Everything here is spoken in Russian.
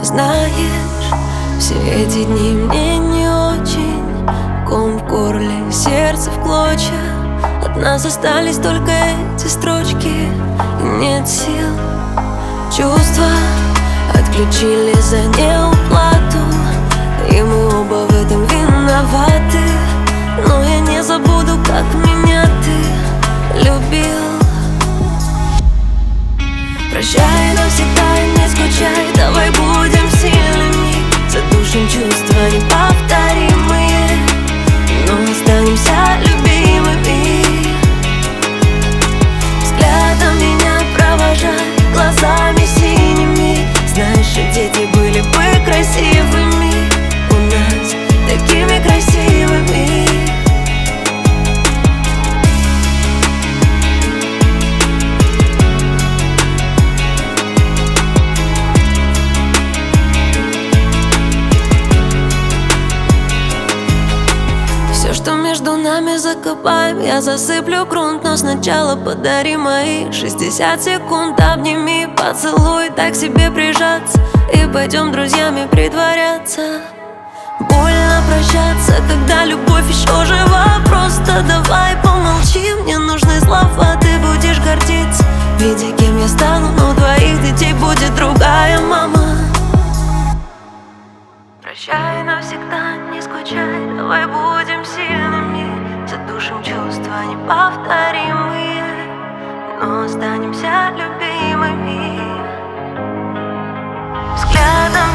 Знаешь, все эти дни мне не очень. Ком в горле, сердце в клочья. От нас остались только эти строчки, и нет сил. Чувства отключили за неуплату, и мы оба в этом виноваты. Но я не забуду, как меня ты любил. Прощай навсегда и не скучай, давай будем сильными, задушим чувства неповторимые, но останемся любимыми. Взглядом меня провожай, глазами синими. Знаешь, и дети были бы красивыми у нас, такими красивыми. Все, что между нами, закопаем. Я засыплю грунт, но сначала подари мои 60 секунд. Обними, поцелуй, так себе прижаться, и пойдем друзьями притворяться. Больно прощаться, когда любовь еще жива. Просто давай помолчи, мне нужны слова. Ты будешь гордиться, видя, кем я стану, но у твоих детей будет другая мама. Прощай навсегда, не скучай, давай будем сильными, задушим чувства неповторимые, но останемся любимыми. Взглядом